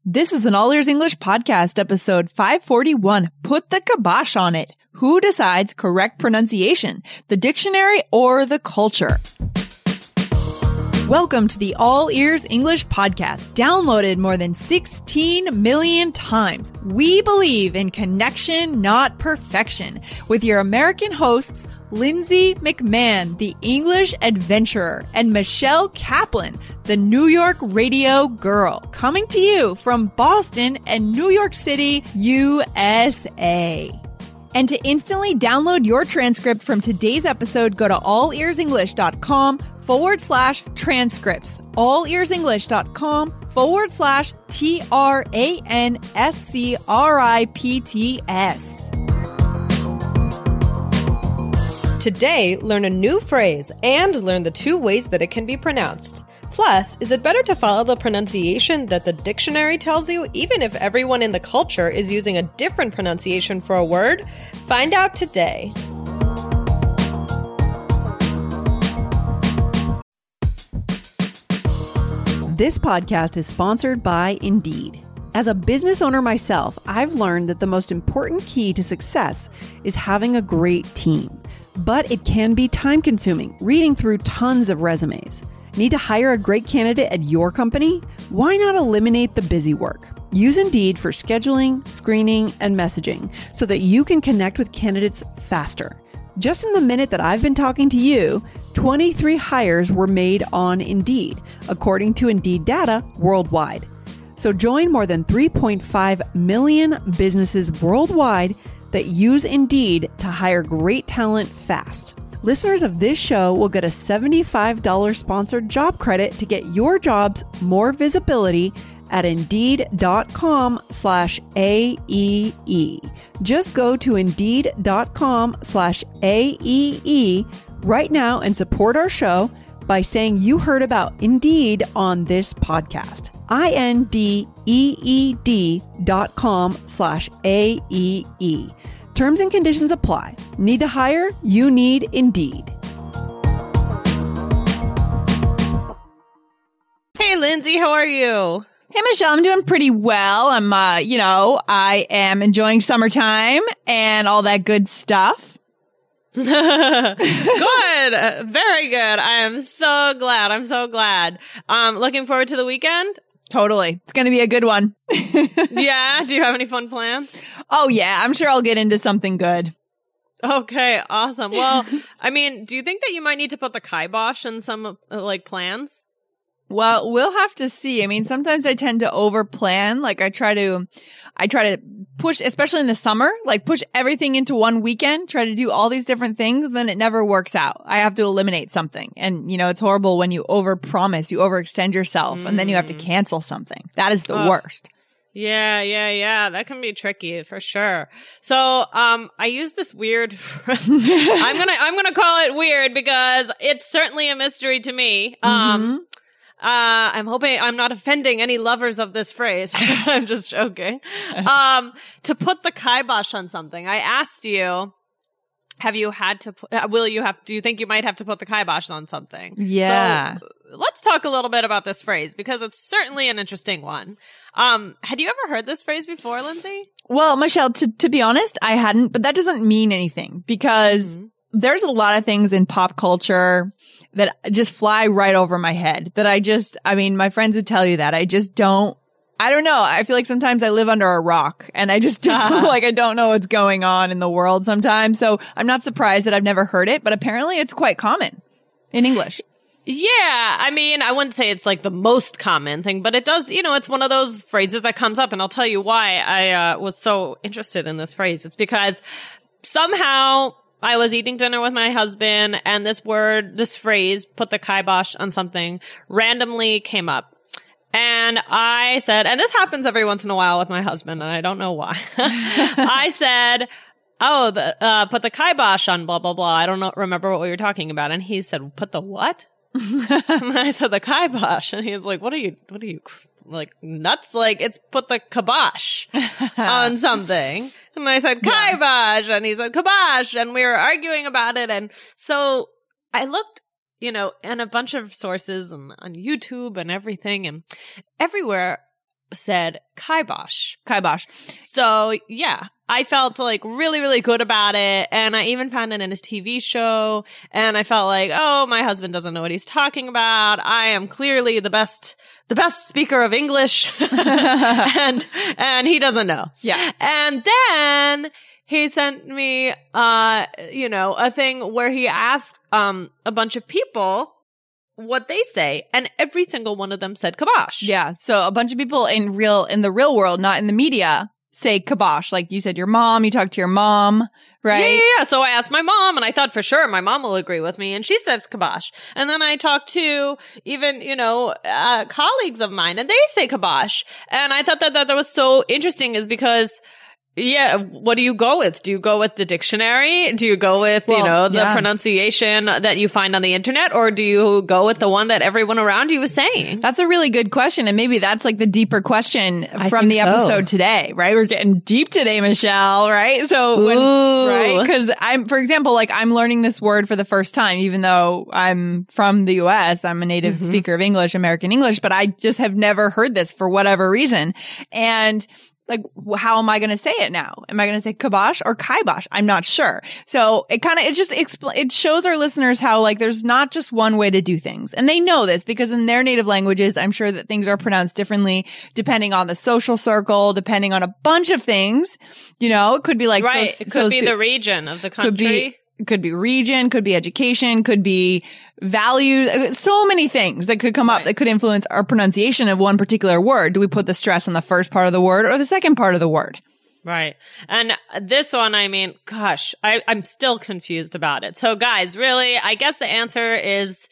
This is an All Ears English podcast, episode 541. Put the kibosh on it. Who decides correct pronunciation, the dictionary or the culture? Welcome to the All Ears English podcast, downloaded more than 16 million times. We believe in connection, not perfection, with your American hosts, Lindsay McMahon, the English adventurer, and Michelle Kaplan, the New York radio girl, coming to you from Boston and New York City, USA. And to instantly download your transcript from today's episode, go to allearsenglish.com/transcripts. allearsenglish.com/transcripts. Today, learn a new phrase and learn the two ways that it can be pronounced. Plus, is it better to follow the pronunciation that the dictionary tells you, even if everyone in the culture is using a different pronunciation for a word? Find out today. This podcast is sponsored by Indeed. As a business owner myself, I've learned that the most important key to success is having a great team. But it can be time-consuming, reading through tons of resumes. Need to hire a great candidate at your company? Why not eliminate the busy work? Use Indeed for scheduling, screening, and messaging so that you can connect with candidates faster. Just in the minute that I've been talking to you, 23 hires were made on Indeed, according to Indeed data worldwide. So join more than 3.5 million businesses worldwide that use Indeed to hire great talent fast. Listeners of this show will get a $75 sponsored job credit to get your jobs more visibility at Indeed.com/AEE. Just go to Indeed.com/AEE right now and support our show by saying you heard about Indeed on this podcast. INDEED.com/AEE. Terms and conditions apply. Need to hire? You need Indeed. Hey, Lindsay, how are you? Hey, Michelle, I'm doing pretty well. I am enjoying summertime and all that good stuff. Good. Very good. I am so glad. Looking forward to the weekend? Totally. It's going to be a good one. Yeah. Do you have any fun plans? Oh, yeah. I'm sure I'll get into something good. Okay. Awesome. Well, do you think that you might need to put the kibosh in some, plans? Well, we'll have to see. Sometimes I tend to over plan. Like I try to push, especially in the summer, push everything into one weekend, try to do all these different things. Then it never works out. I have to eliminate something. And, it's horrible when you over promise, you overextend yourself and then you have to cancel something. That is the worst. Yeah. That can be tricky for sure. So, I use this weird, I'm gonna call it weird because it's certainly a mystery to me. I'm hoping I'm not offending any lovers of this phrase. I'm just joking. To put the kibosh on something. I asked you, do you think you might have to put the kibosh on something? Yeah. So let's talk a little bit about this phrase because it's certainly an interesting one. Had you ever heard this phrase before, Lindsay? Well, Michelle, to be honest, I hadn't, but that doesn't mean anything because there's a lot of things in pop culture that just fly right over my head that my friends would tell you that I don't know. I feel like sometimes I live under a rock and I just don't, I don't know what's going on in the world sometimes. So I'm not surprised that I've never heard it, but apparently it's quite common in English. Yeah. I wouldn't say it's the most common thing, but it does, it's one of those phrases that comes up and I'll tell you why I was so interested in this phrase. It's because somehow I was eating dinner with my husband and this phrase, put the kibosh on something, randomly came up. And I said, and this happens every once in a while with my husband and I don't know why. I said, put the kibosh on blah, blah, blah. I don't remember what we were talking about. And he said, put the what? And I said, the kibosh. And he was like, what are you nuts? It's put the kibosh on something. And I said, kibosh. And he said, kibosh. And we were arguing about it. And so I looked, in a bunch of sources on YouTube and everything. And everywhere said kibosh. Kibosh. So yeah, I felt like really, really good about it. And I even found it in his TV show. And I felt like, oh, my husband doesn't know what he's talking about. I am clearly the best speaker of English. and he doesn't know. Yeah. And then he sent me, a thing where he asked, a bunch of people what they say, and every single one of them said kibosh. Yeah. So a bunch of people in the real world, not in the media, say kibosh. Like you said, your mom, you talked to your mom, right? Yeah. So I asked my mom, and I thought for sure my mom will agree with me, and she says kibosh. And then I talked to even, colleagues of mine, and they say kibosh. And I thought that was so interesting is because yeah, what do you go with? Do you go with the dictionary? Do you go with, the pronunciation that you find on the internet? Or do you go with the one that everyone around you is saying? That's a really good question. And maybe that's like the deeper question from the episode today, right? We're getting deep today, Michelle, right? So, right? Because for example, like I'm learning this word for the first time, even though I'm from the US, I'm a native speaker of English, American English, but I just have never heard this for whatever reason. And like, how am I going to say it now? Am I going to say kibosh or kibosh? I'm not sure. So it shows our listeners how like there's not just one way to do things. And they know this because in their native languages, I'm sure that things are pronounced differently depending on the social circle, depending on a bunch of things. It could be like, right. It could be the region of the country. Could be region, could be education, could be values, so many things that could come up that could influence our pronunciation of one particular word. Do we put the stress on the first part of the word or the second part of the word? Right. And this one, I mean, gosh, I'm still confused about it. So guys, really, I guess the answer is,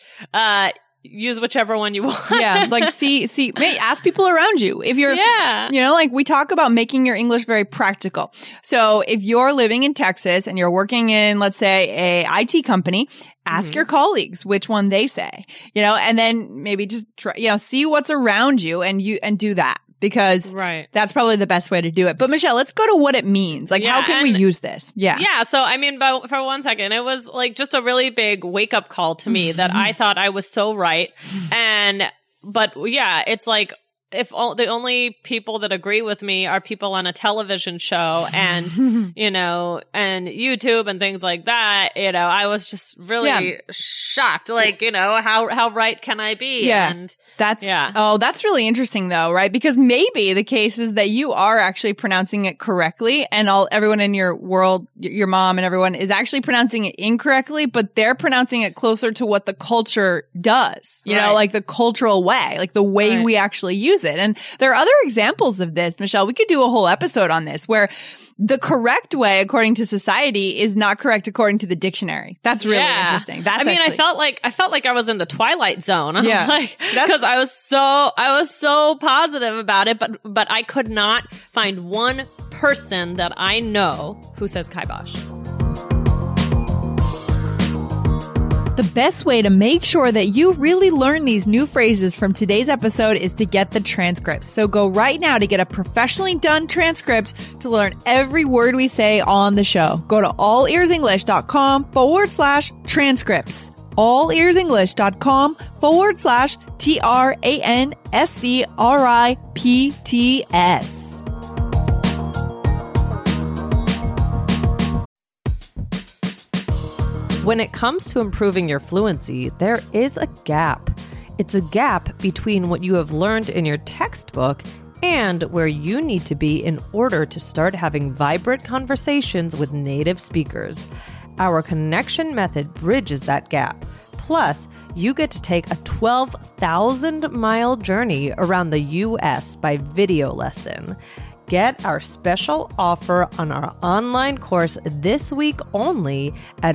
use whichever one you want. Yeah. Like ask people around you. If you're, like we talk about making your English very practical. So if you're living in Texas and you're working in, let's say, a IT company, ask your colleagues which one they say, and then maybe just try, see what's around you and do that. Because that's probably the best way to do it. But Michelle, let's go to what it means. Like, how can we use this? Yeah. Yeah. So, I mean, for 1 second, it was like just a really big wake up call to me that I thought I was so right. But yeah, it's like, if the only people that agree with me are people on a television show and, and YouTube and things like that, I was just really shocked. Like, how right can I be? Yeah. And that's really interesting though, right? Because maybe the case is that you are actually pronouncing it correctly and everyone in your world, your mom and everyone is actually pronouncing it incorrectly, but they're pronouncing it closer to what the culture does, like the cultural way, like the way we actually use it. And there are other examples of this, Michelle. We could do a whole episode on this where the correct way according to society is not correct according to the dictionary. That's really interesting. I felt like I was in the Twilight Zone. Because I was so positive about it, but I could not find one person that I know who says kibosh. The best way to make sure that you really learn these new phrases from today's episode is to get the transcripts. So go right now to get a professionally done transcript to learn every word we say on the show. Go to allearsenglish.com/transcripts. allearsenglish.com/transcripts. When it comes to improving your fluency, there is a gap. It's a gap between what you have learned in your textbook and where you need to be in order to start having vibrant conversations with native speakers. Our connection method bridges that gap. Plus, you get to take a 12,000-mile journey around the U.S. by video lesson. Get our special offer on our online course this week only at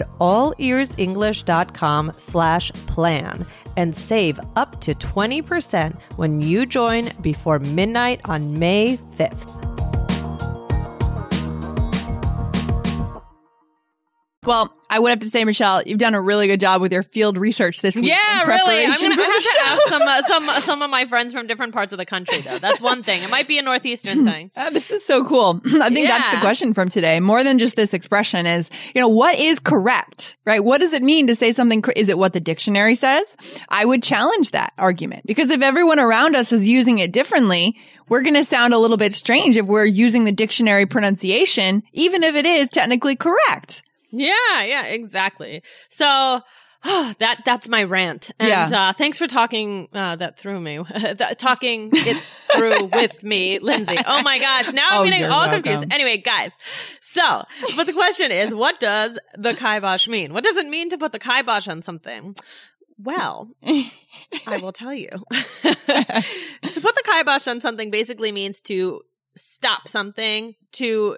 allearsenglish.com/plan and save up to 20% when you join before midnight on May 5th. Well, I would have to say, Michelle, you've done a really good job with your field research this week. Yeah, really. I'm going to have to ask some of my friends from different parts of the country, though. That's one thing. It might be a Northeastern thing. This is so cool. I think that's the question from today. More than just this expression is, what is correct, right? What does it mean to say something? Is it what the dictionary says? I would challenge that argument, because if everyone around us is using it differently, we're going to sound a little bit strange if we're using the dictionary pronunciation, even if it is technically correct. Yeah, exactly. So that's my rant. And thanks for talking that through me, talking it through with me, Lindsay. Oh my gosh, now I'm getting all confused. Anyway, guys, but the question is, what does the kibosh mean? What does it mean to put the kibosh on something? Well, I will tell you. To put the kibosh on something basically means to stop something, to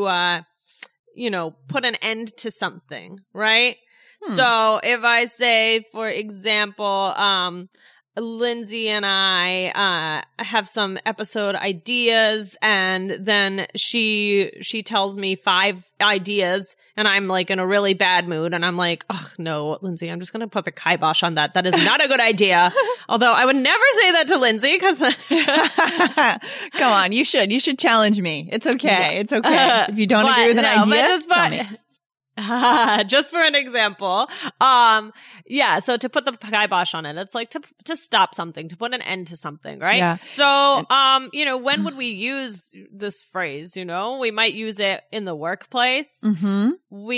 put an end to something, right? So if I say, for example, Lindsay and I have some episode ideas, and then she tells me 5 ideas, and I'm like in a really bad mood, and I'm like, oh no, Lindsay, I'm just going to put the kibosh on that. That is not a good idea. Although I would never say that to Lindsay, because come on, you should challenge me. It's okay. Yeah. It's okay. If you don't agree with an idea, tell me. Just for an example. So to put the kibosh on it, it's like to stop something, to put an end to something, right? Yeah. So, when would we use this phrase? We might use it in the workplace. Mm-hmm.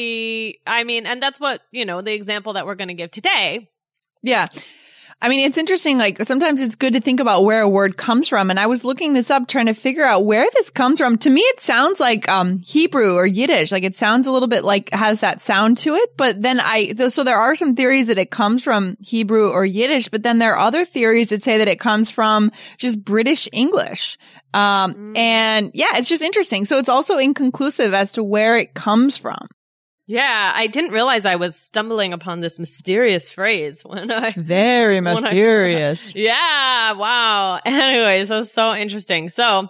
And that's what, the example that we're going to give today. Yeah. I mean, it's interesting. Like, sometimes it's good to think about where a word comes from. And I was looking this up, trying to figure out where this comes from. To me, it sounds like Hebrew or Yiddish. Like, it sounds a little bit like has that sound to it. But then so there are some theories that it comes from Hebrew or Yiddish. But then there are other theories that say that it comes from just British English. And yeah, it's just interesting. So it's also inconclusive as to where it comes from. Yeah, I didn't realize I was stumbling upon this mysterious phrase Very mysterious. Yeah, wow. Anyway, so interesting.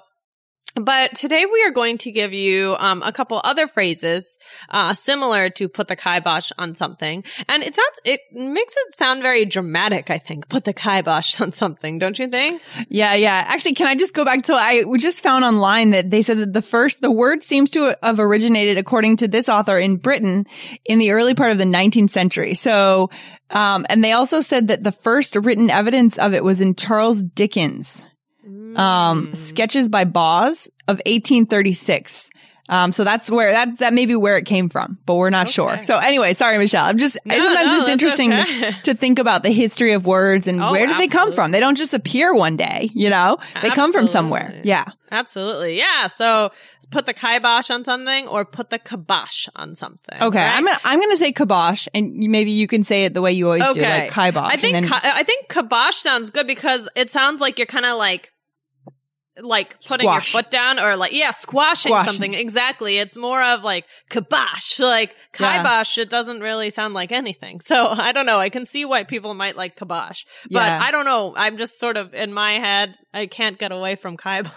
But today we are going to give you a couple other phrases similar to put the kibosh on something. And it makes it sound very dramatic, I think. Put the kibosh on something, don't you think? Yeah. Actually, can I just go back to we just found online that they said that the word seems to have originated, according to this author, in Britain in the early part of the 19th century. So, and they also said that the first written evidence of it was in Charles Dickens' Sketches by Boz of 1836. So that's where that may be where it came from, but we're not sure. So anyway, sorry, Michelle. Sometimes it's interesting to think about the history of words and where do they come from? They don't just appear one day, they come from somewhere. Yeah. Absolutely. Yeah. So put the kibosh on something or put the kibosh on something. Okay. Right? I'm going to say kibosh, and maybe you can say it the way you always do, like kibosh. I think kibosh sounds good because it sounds like you're kind of like putting your foot down or squashing something. Exactly. It's more of like kibosh, like kibosh. It doesn't really sound like anything. So I don't know. I can see why people might like kibosh, but I don't know. I'm just sort of in my head. I can't get away from kibosh.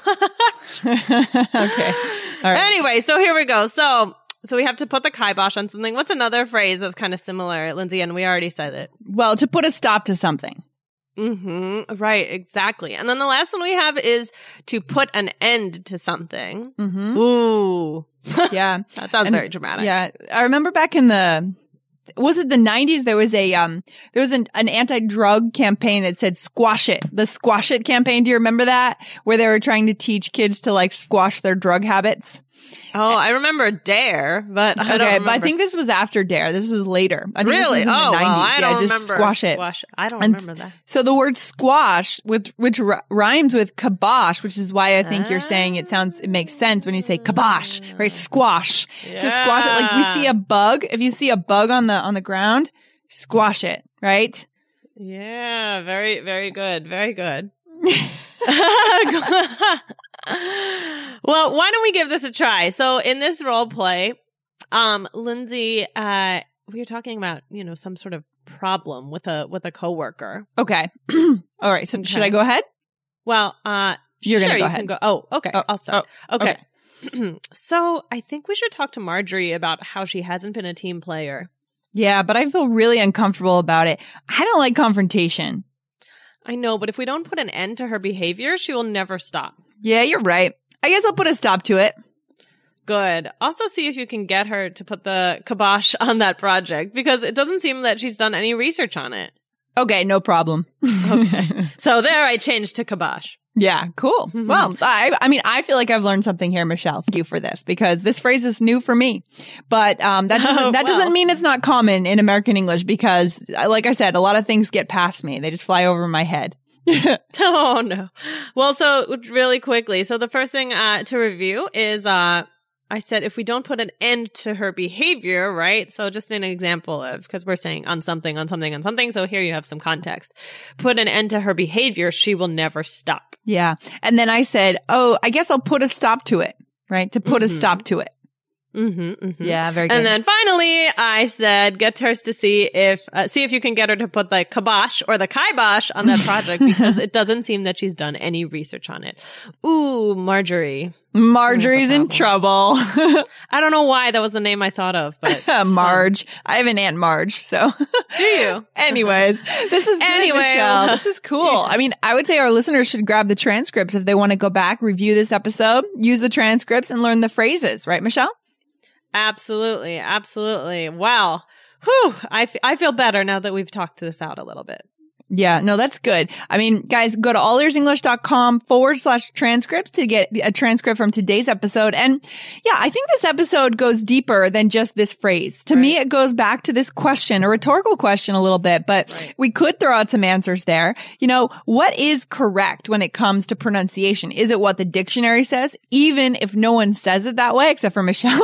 Okay. All right. Anyway, so here we go. So we have to put the kibosh on something. What's another phrase that's kind of similar, Lindsay? And we already said it. Well, to put a stop to something. Mm-hmm. Right, exactly. And then the last one we have is to put an end to something. Mm-hmm. Ooh. Yeah. That sounds very dramatic. Yeah. I remember back in the 90s, there was an anti-drug campaign that said squash it. The squash it campaign. Do you remember that? Where they were trying to teach kids to squash their drug habits. Oh, I remember DARE, but I don't remember. But I think this was after DARE. This was later. I think really? This was in the 90s. Well, I don't remember. Just squash it. I don't remember that. So the word squash, which rhymes with kibosh, which is why I think you're saying it makes sense when you say kibosh, right? Squash. Yeah. To squash it, like we see a bug. If you see a bug on the ground, squash it, right? Yeah, very, very good. Very good. Well, why don't we give this a try? So in this role play, Lindsay, we were talking about, some sort of problem with a coworker. Okay. All right. So should I go ahead? Well, you're sure, going to go you ahead. Can go. Oh, okay. I'll start. Okay. So I think we should talk to Marjorie about how she hasn't been a team player. Yeah, but I feel really uncomfortable about it. I don't like confrontation. I know, but if we don't put an end to her behavior, she will never stop. Yeah, you're right. I guess I'll put a stop to it. Good. Also see if you can get her to put the kibosh on that project, because it doesn't seem that she's done any research on it. Okay, no problem. Okay. So there I changed to kibosh. Yeah, cool. Mm-hmm. Well, I mean, I feel like I've learned something here, Michelle. Thank you for this, because this phrase is new for me. But that doesn't mean it's not common in American English, because, like I said, a lot of things get past me. They just fly over my head. Oh, no. Well, so really quickly. So the first thing to review is I said if we don't put an end to her behavior, right? So just an example of, because we're saying on something. So here you have some context. Put an end to her behavior, she will never stop. Yeah. And then I said, oh, I guess I'll put a stop to it, right? To put a stop to it. Yeah, very good. And then finally, I said, get hers to see if you can get her to put the kibosh or the kibosh on that project, because it doesn't seem that she's done any research on it. Ooh, Marjorie. Marjorie's in trouble. I don't know why that was the name I thought of, but Marge. I have an Aunt Marge, so. Do you? Anyways, this is good, Michelle. This is cool. Yeah. I mean, I would say our listeners should grab the transcripts if they want to go back, review this episode, use the transcripts, and learn the phrases, right, Michelle? Absolutely. Absolutely. Wow. Whew. I feel better now that we've talked this out a little bit. Yeah, no, that's good. I mean, guys, go to allearsenglish.com/transcripts to get a transcript from today's episode. And yeah, I think this episode goes deeper than just this phrase. To me, it goes back to this question, a rhetorical question a little bit, but we could throw out some answers there. You know, what is correct when it comes to pronunciation? Is it what the dictionary says, even if no one says it that way, except for Michelle?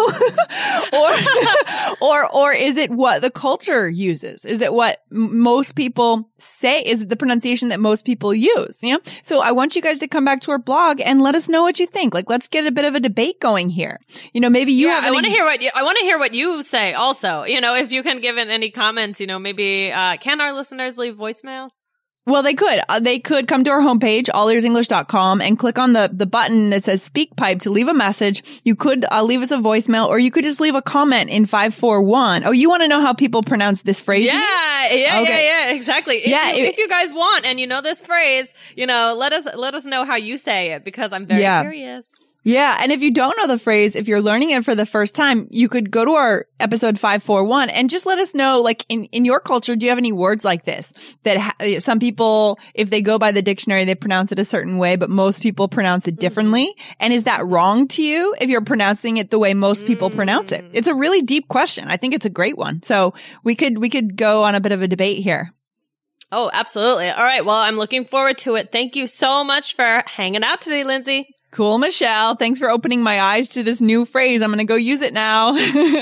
or is it what the culture uses? Is it what most people say? Is it the pronunciation that most people use? You know, so I want you guys to come back to our blog and let us know what you think. Like, let's get a bit of a debate going here. You know, maybe you have. I want to hear what you say. Also, you know, if you can give in any comments, you know, maybe can our listeners leave voicemail? Well, they could. They could come to our homepage, allearsenglish.com, and click on the button that says Speak Pipe to leave a message. You could leave us a voicemail, or you could just leave a comment in 541. Oh, you want to know how people pronounce this phrase? Yeah, exactly. If you guys want, and you know this phrase, you know, let us know how you say it, because I'm very curious. Yeah. And if you don't know the phrase, if you're learning it for the first time, you could go to our episode 541 and just let us know, like, in your culture, do you have any words like this that some people, if they go by the dictionary, they pronounce it a certain way, but most people pronounce it differently? And is that wrong to you if you're pronouncing it the way most people pronounce it? It's a really deep question. I think it's a great one. So we could go on a bit of a debate here. Oh, absolutely. All right. Well, I'm looking forward to it. Thank you so much for hanging out today, Lindsay. Cool, Michelle. Thanks for opening my eyes to this new phrase. I'm going to go use it now.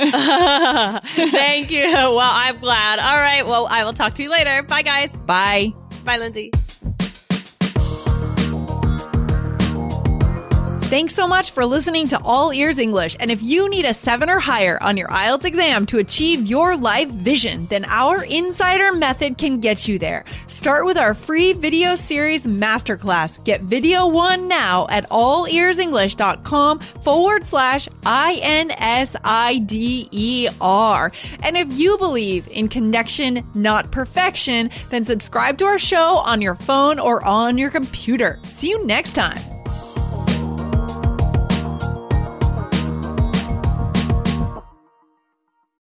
Thank you. Well, I'm glad. All right. Well, I will talk to you later. Bye, guys. Bye. Bye, Lindsay. Thanks so much for listening to All Ears English. And if you need a 7 or higher on your IELTS exam to achieve your life vision, then our Insider Method can get you there. Start with our free video series masterclass. Get video 1 now at allearsenglish.com/INSIDER. And if you believe in connection, not perfection, then subscribe to our show on your phone or on your computer. See you next time.